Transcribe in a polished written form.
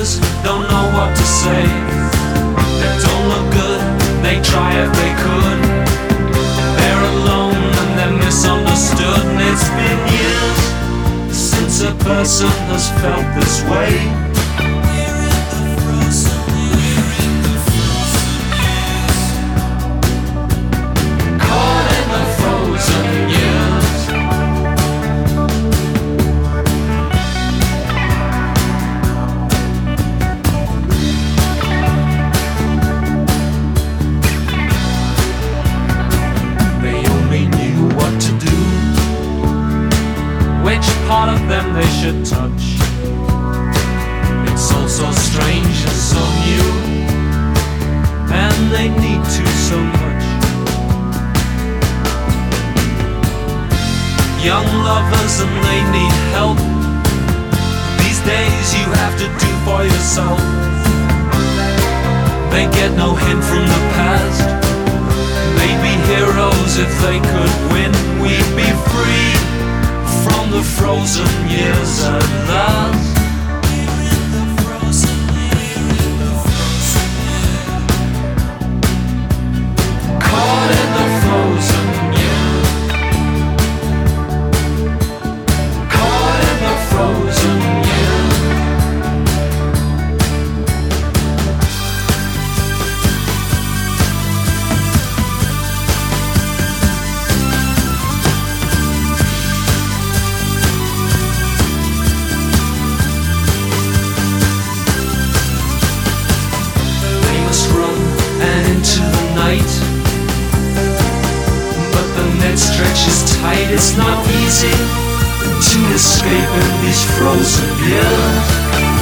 years don't know what to say. They don't look good, they try if they could. They're alone and they're misunderstood. And it's been years since a person has felt this way. Caught in the frozen years. They only knew what to do, which part of them they should touch. It's all so strange and so new, and they need to so much. Young lovers and they need help. These days you have to do for yourself. They get no hint from the past. They'd be heroes if they could win. We'd be free from the frozen years at last. Caught in the frozen years. Caught in the frozen years. But the net stretches tight. It's not easy to escape in these frozen years.